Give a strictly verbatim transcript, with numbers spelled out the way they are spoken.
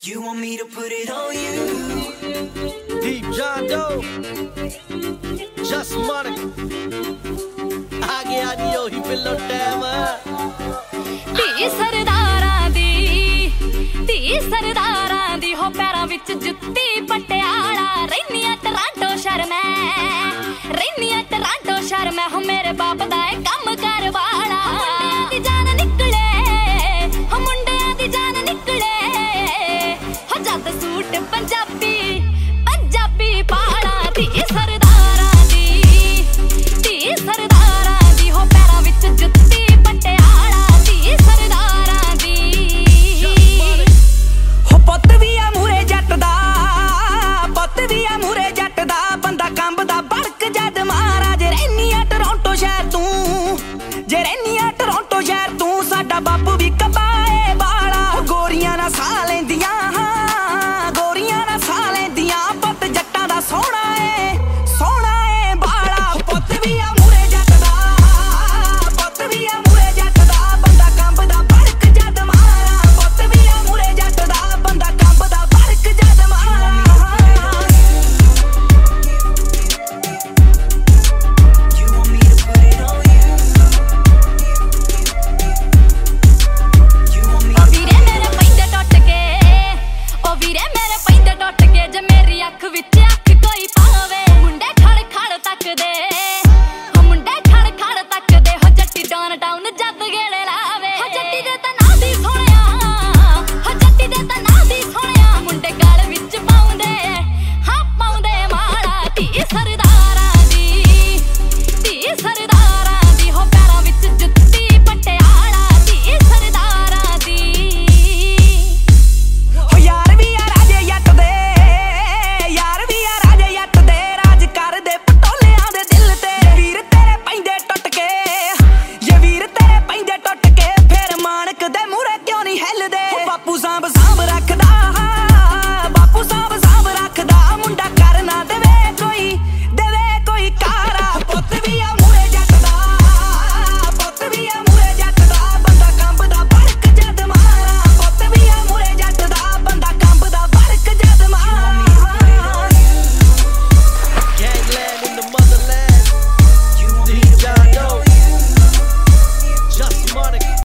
You want me to put it on you? Deep John Doe, Just Monica. आ गया जी ओही pillow time धी सरदारां दी धी सरदारां दी हो पैरां विच जुत्ती पटियाला रैनिया टोरंटो शहर मैं रैनिया टोरंटो शहर मैं हो मेरे बाप दा ए कम कर वाला मुंडियां दी जान निकले हो मुंडियां दी जान निकले हो जद सूट पंजाबी पंजाबी पाला धी सरदारां दी धी सरदारां दी हो पैरां विच जुत्ती पटियाला धी सरदारां दी हो पुੱਤ ਵੀ ਆ ਮੂਰੇ ਜੱਟ ਦਾ ਪੁੱਤ ਵੀ ਆ ਮੂਰੇ ਜੱਟ ਦਾ ਬੰਦਾ ਕੰਬਦਾ ਬੜਕ ਜਦ ਮਹਾਰਾਜ ਰਹਿਨੀ ਆ ਟੋਰਾਂਟੋ ਸ਼ਹਿਰ ਤੂੰ ਜੇ ਰਹਿਨੀ ਆ ਟੋਰਾਂਟੋ ਸ਼ਹਿਰ ਤੂੰ ਸਾਡਾ ਬਾਪੂ ਵੀ ਕਬਾਏ ਵਾਲਾ ਗੋਰੀਆਂ ਨਾਲ ਸਾਹ ਲੈਂਦੀਆਂ ਗੋਰੀਆਂ ਨਾਲ ਸਾਹ ਲੈਂਦੀਆਂ ਪੁੱਤ ਜੱਟਾਂ ਦਾ ਸੋਹਣਾ ਏ ਸੋਹਣਾ ਏ ਬਾਲਾ ਪੁੱਤ ਵੀ ਆ ਮੂਰੇ ਜੱਟ ਦਾ ਪੁੱਤ ਵੀ ਆ ਮੂਰੇ ਜੱਟ ਦਾ ਬੰਦਾ ਕੰਬਦਾ ਬੜਕ ਜਦ ਮਾਰਾ ਪੁੱਤ ਵੀ ਆ ਮੂਰੇ ਜੱਟ ਦਾ ਬੰਦਾ ਕੰਬਦਾ ਬੜਕ ਜਦ ਮਾਰਾ You want me to put it on you? You want me ਓ ਵੀਰੇ ਮੇਰੇ ਪੈਂਦੇ ਟੁੱਟ ਕੇ ਓ ਵੀਰੇ ਮੇਰੇ ਪੈਂਦੇ ਟੁੱਟ ਕੇ ਜੇ ਮੇਰੀ ਅੱਖ ਵਿੱਚ ਅੱਖ ਕੋਈ ਪਾਵੇ ਮੁੰਡੇ ਖੜ ਖੜ ਤੱਕਦੇ ਹੋ ਮੁੰਡੇ ਖੜ ਖੜ ਤੱਕਦੇ ਹੋ ਜੱਟੀ ਡਾਊਨ ਟਾਊਨ ਜੱਦ ਗੇੜੇ ਲਾਵੇ ਹੋ ਜੱਟੀ ਦੇ ਤਾਂ